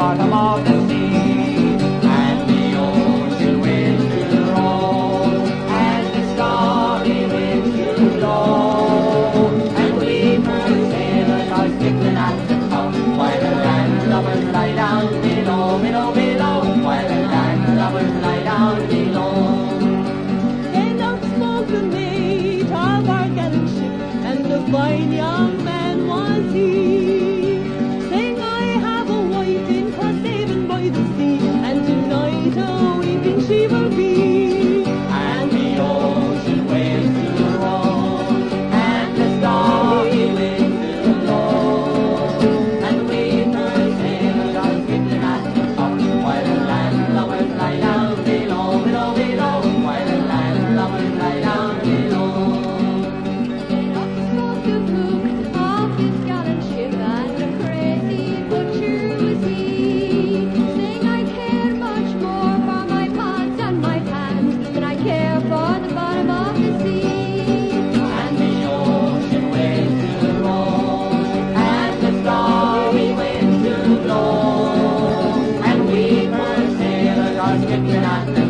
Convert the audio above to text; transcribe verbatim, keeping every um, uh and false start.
bottom of the sea, and the ocean winds will roll, and the stormy winds will blow, and we poor sailors are sticking at the top, while the landlubbers lie down below, below, below, while the landlubbers lie down below. Then out spoke the mate of our gallant ship, and a fine young man was he, saying, I have a wife in Crosshaven by the sea, and tonight a weeping she will be. And the ocean waves will roll, and the stormy winds will blow, and we poor sailors are skipping at the top, while the landlubbers lie down below, below, below, while the landlubbers lie down below. Then up spoke the cook of this gallant ship, and a crazy butcher was he, saying, I care much more for my pots and my pans than I care for the bottom of the sea. And the ocean waves will roll, and the stormy winds will blow, and we poor sailors are skipping at the